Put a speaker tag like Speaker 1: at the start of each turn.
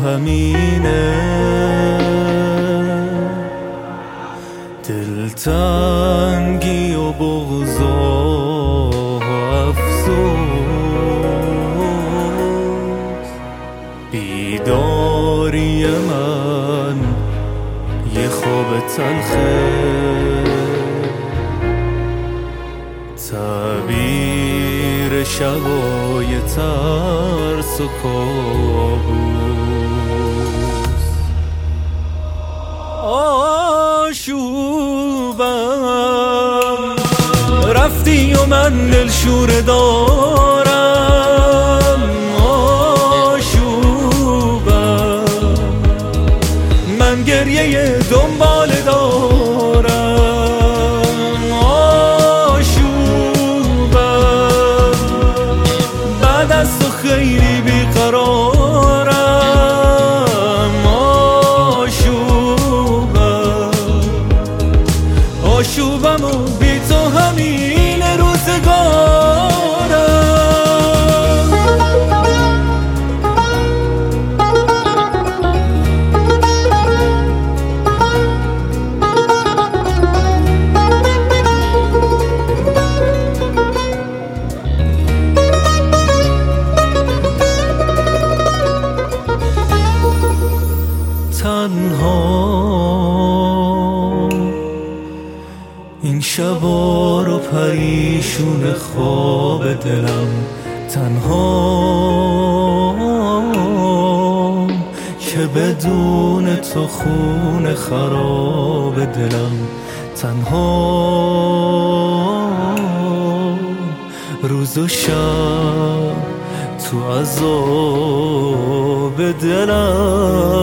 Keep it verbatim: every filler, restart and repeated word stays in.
Speaker 1: همینه، دلتنگی و بغض و افسوس. بیداری من یه خواب تلخه، تعبیر شبای ترس و کابوس. آشوبم رفتی و من دلشوره دارم، آشوبم من گریه دنبال دارم، آشوبم بعد از تو خیلی بیقرارم، آشوبم آشوبم و بی تو همین روزگارم. تنها این شبا رو پریشون خواب دلم، تنها که بدون تو خون خراب دلم، تنها روز و شب تو عذاب دلم.